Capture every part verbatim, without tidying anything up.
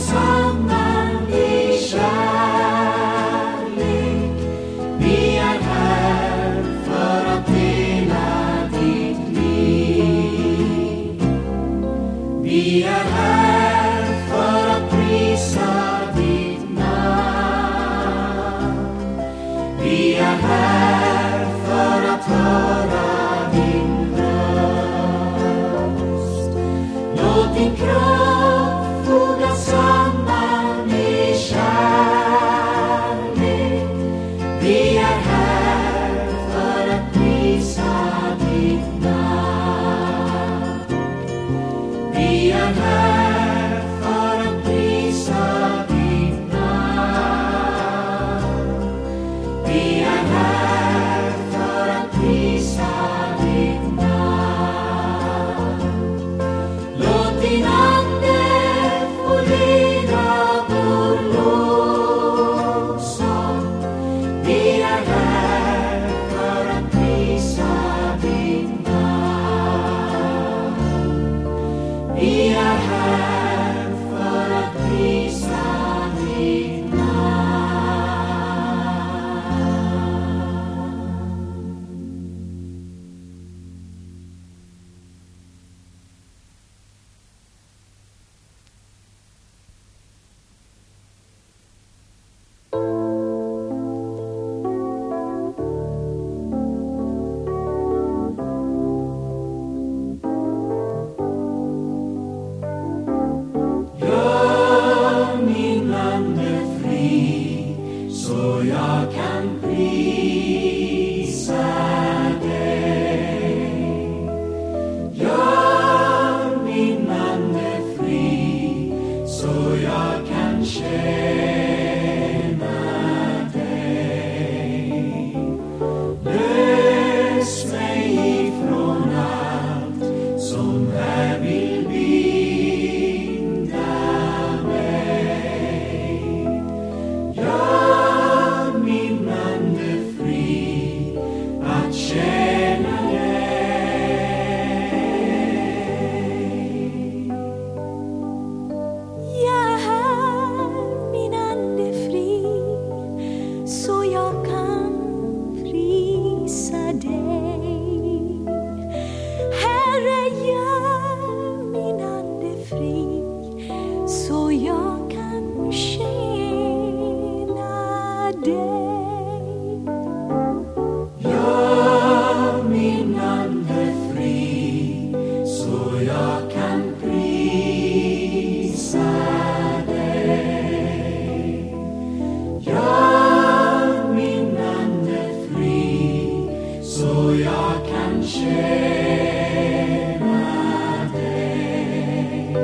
samman i kärlek. Vi är här för att dela ditt liv. Vi är här för att prisa ditt namn. Vi är här för att höra din röst. Låt din kropp fogas samman i kärlek. Vi är här för att prisa ditt namn. Vi är här för att prisa ditt namn. Vi är här för att prisa ditt namn. Låt din ande få leda vår lovsång. Vi är här för att prisa ditt namn. Vi är här för att prisa ditt Gör min ande fri så jag kan prisa dig. Gör min ande fri så jag kan tjäna dig. Lös mig ifrån allt som här vill binda mig. Gör min ande fri att tjäna dig. Jag är här, min ande fri, så jag kan prisa dig. Herre, gör min ande fri, så jag kan tjäna dig. Gör min ande fri så jag kan prisa dig. Gör min ande fri så jag kan tjäna dig.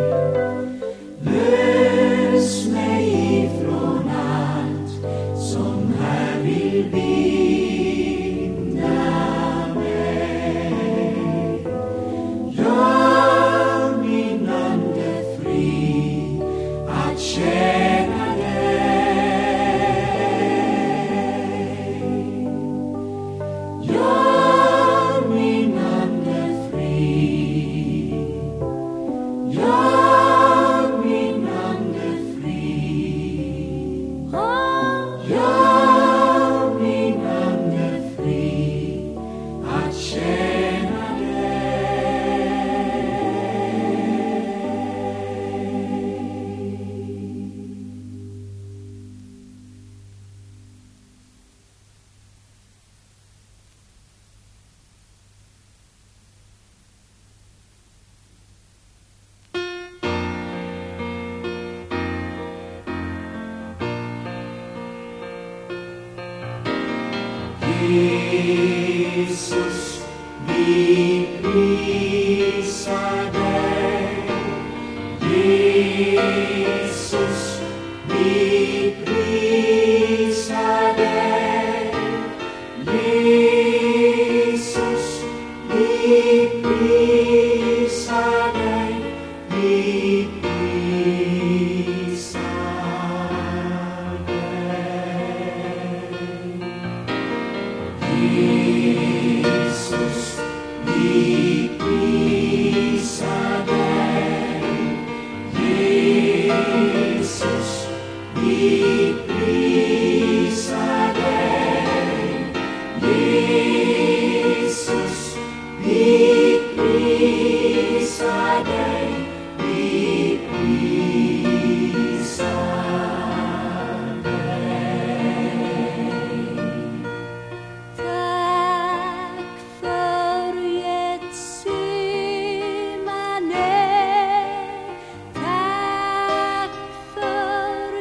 Lös mig ifrån allt som här vill binda mig. Gör min ande fri att tjäna dig. Gör min ande fri. Gör min ande fri. Gör min ande fri att tjäna Jesus, vi prisar dig. Jesus, vi prisar dig. Jesus, vi prisar dig. Vi prisar dig. Jesus, vi prisar dig. Jesus, vi prisar dig. Jesus, vi prisar dig. Vi prisar dig. Tack för Getsemane. Tack för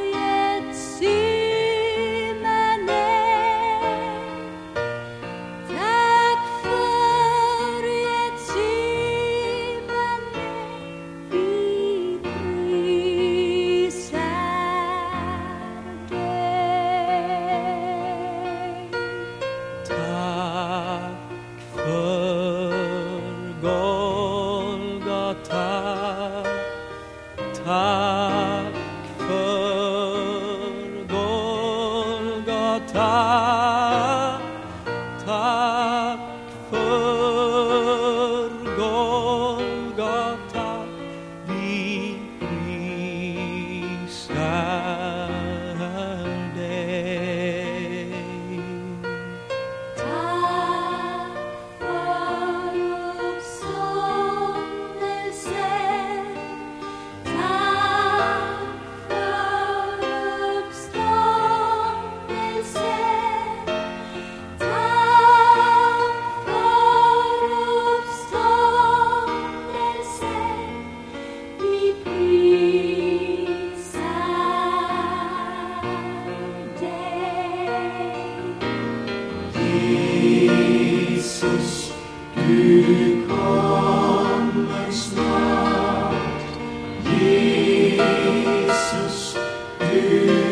Getsemane. Tack för Getsemane. Vi prisar dig. Tack för Golgata. Tack för Golgata. Tack för Golgata. Vi prisar dig. Tack för uppståndelsen. Tack för uppståndelsen. Tack för uppståndelsen. Vi prisar dig. Jesus, du kommer snart. Jesus, du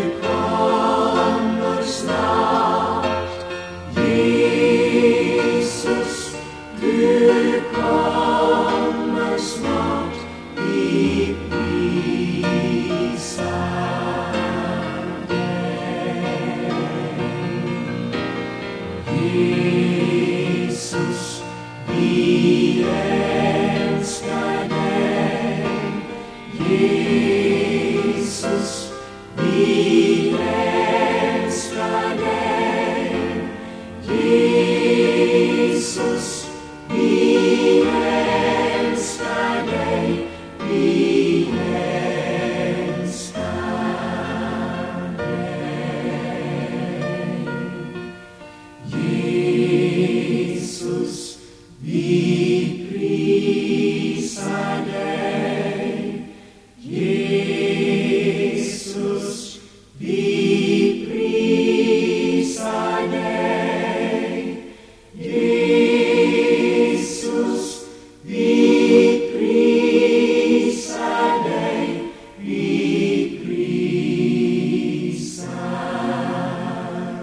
kommer snart. Jesus, du kommer snart. Vi prisar dig. Jesus, vi älskar dig. Jesus, vi älskar dig. Jesus, vi älskar dig. Vi älskar dig. Jesus, vi prisar dig. Jesus, vi prisar dig. Jesus, vi prisar dig. Vi prisar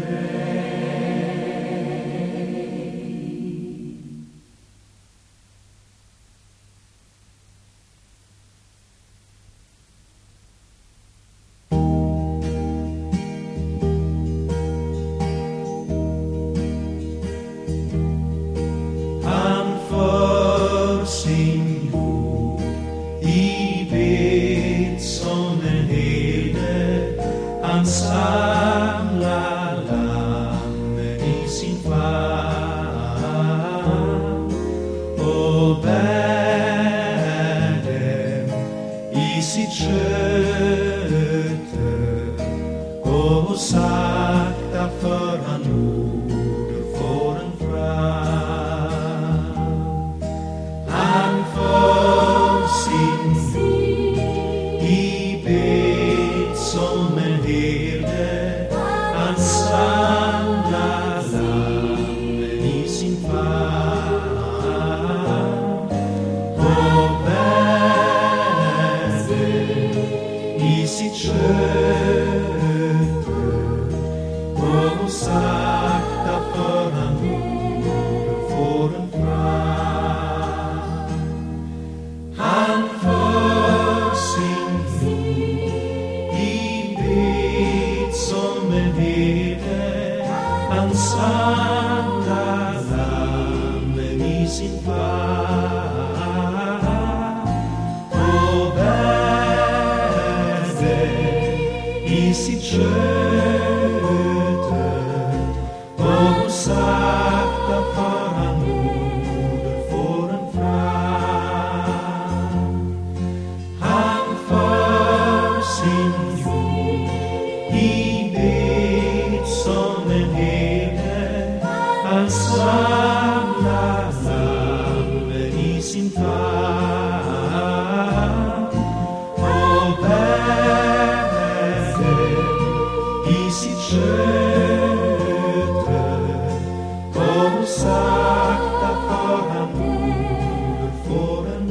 Han för sin jord i bet som en herde. Han samlar lammen i sin famn och bär dem i sitt sköte. Och sakta för han moder fåren fram. Han för sin i bet som en herde. Han samlar lammen i sin famn och bär dem i sitt sköte. Och sakta för han moder fåren fram. Han för sin jord i bet som en herde. Han samlar lammen i sin famn och bär dem i sitt sköte, och sakta för han moder får en fram. Han för sin jord i bet som en herde, han samlar lammen i sin famn och bär i sitt sköte, och sakta för han moder får en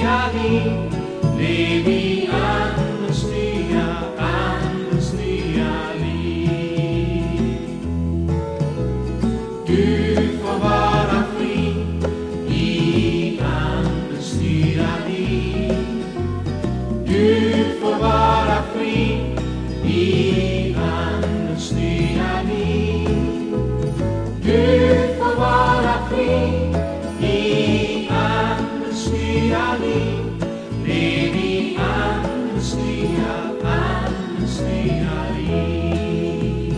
nya liv. Lev i Andens nya, Andens nya liv. Du får vara fri i Andens nya liv. Du får vara fri i Andens nya liv. Du får vara fri i Andens nya liv. Lev i Andens nya, Andens nya liv.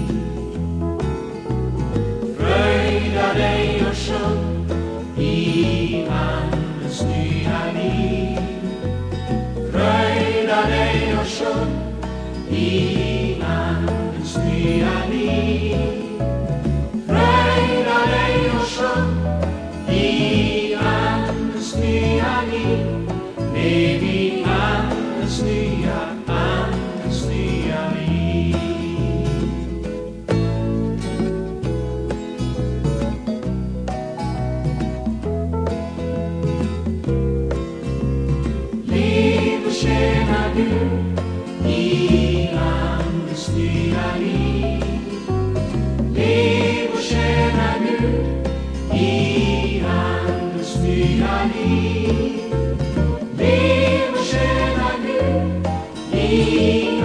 Fröjda dig och sjung i Andens nya liv. Fröjda dig och sjung i Andens nya liv. Fröjda dig och sjung i Andens nya liv. Lev i Andens nya, Andens nya liv. Lev och tjäna Gud i Andens nya liv. Lev och tjäna Gud i Andens nya liv. Lev och tjäna Gud i